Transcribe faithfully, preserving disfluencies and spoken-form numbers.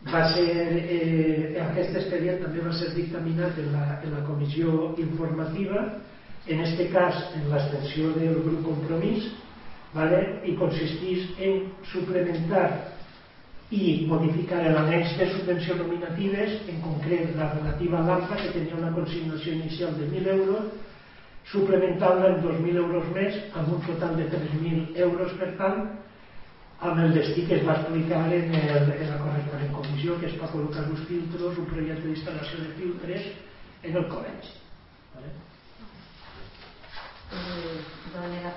va ser, eh, aquest expedient també va ser dictaminat en la, en la comissió informativa, en este cas en l'extensió del grup Compromís, ¿vale? I consistís en suplementar i modificar l'annex de subvencions nominatives, en concret la relativa a l'AMPA, que tenia una consignació inicial de mil euros, suplementant-la en dos mil euros més, amb un total de tres mil euros, per tant, amb el destí que es va explicar en, el, en la corresponent comissió, que és per col·locar uns filtros, un projecte d'instal·lació de filtres en el col·legi. ¿Vale? Eh, de manera